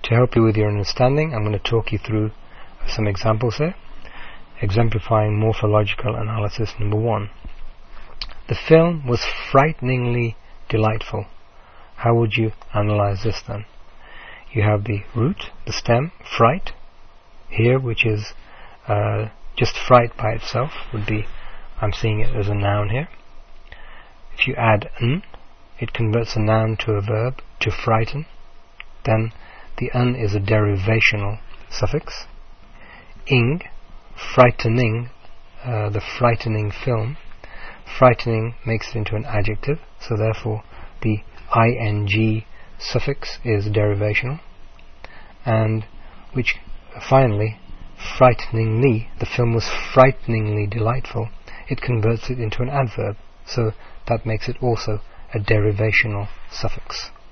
To help you with your understanding, I'm going to talk you through some examples here, exemplifying morphological analysis. Number 1. The film was frighteningly delightful. How would you analyze this then? You have the root, the stem, fright, here, which is just fright by itself, would be, I'm seeing it as a noun here. If you add n, it converts a noun to a verb, to frighten. Then the n is a derivational suffix. Ing, frightening, the frightening film. Frightening makes it into an adjective, so therefore the ing suffix is derivational. And which finally, frighteningly, the film was frighteningly delightful, it converts it into an adverb, so that makes it also a derivational suffix.